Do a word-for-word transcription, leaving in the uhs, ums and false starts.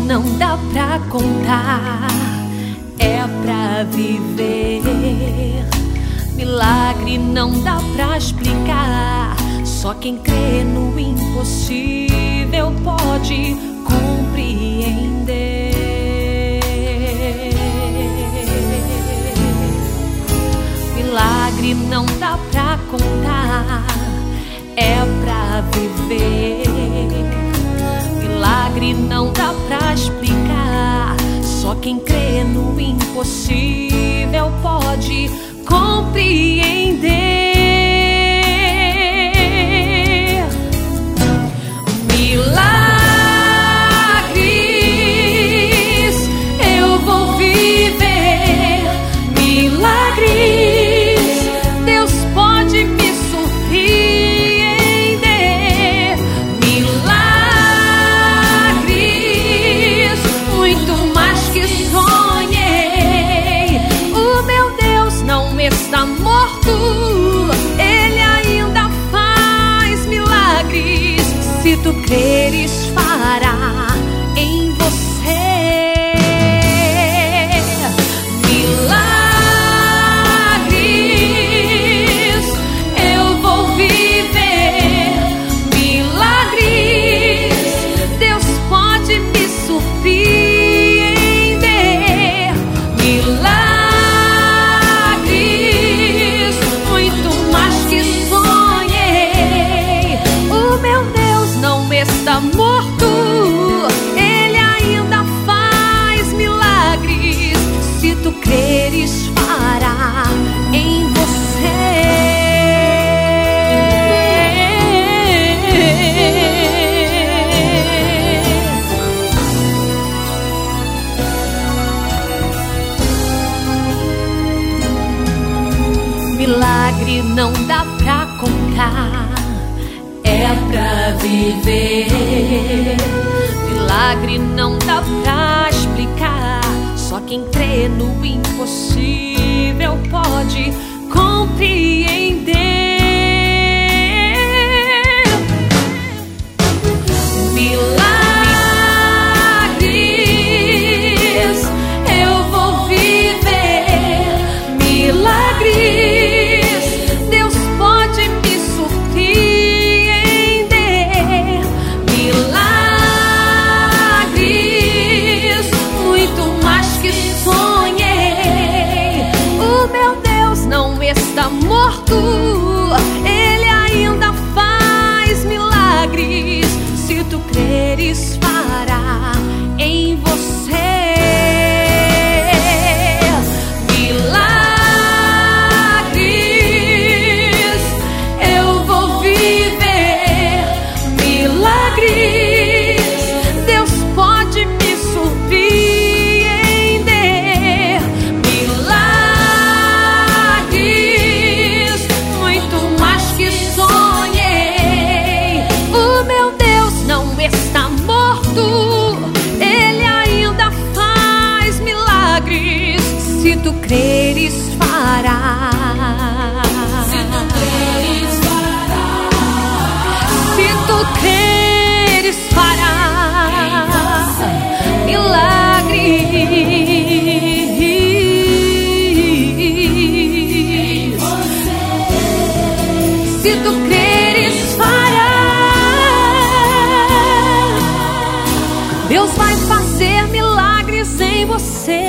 não dá pra contar, é pra viver. Milagre não dá pra explicar, só quem crê no impossível pode compreender. Milagre não dá pra contar, é pra viver. Milagre não dá pra explicar, só quem crê no impossível pode compreender. Milagres eu vou viver, milagres Deus pode me surpreender. Milagres, muito mais que sonhei. O meu Deus não está morto, Ele ainda faz milagres. Se tu creres, fará em você. Milagres eu vou viver, milagres Deus pode me surpreender. Milagres, muito mais que sonhei. O meu Deus não está morto, Ele ainda faz milagres. Se tu creres, fará em você. Milagre não dá pra contar, é pra viver. Milagre não dá pra explicar, só quem crê no impossível pode compreender. Milagres eu vou viver, milagres Deus pode me surpreender. Milagres, muito mais que sonhei. O meu Deus não está morto, Ele ainda faz milagres. Se tu creres, fará em você. Milagres eu vou viver, milagres Deus pode me surpreender. Milagres, muito mais que sonhei. O meu Deus não está morto, Ele ainda faz milagres. Se tu creres, fará. Se tu creres, fará. Se tu creres, fará milagres. Se tu creres, fará. Deus vai fazer milagres em você.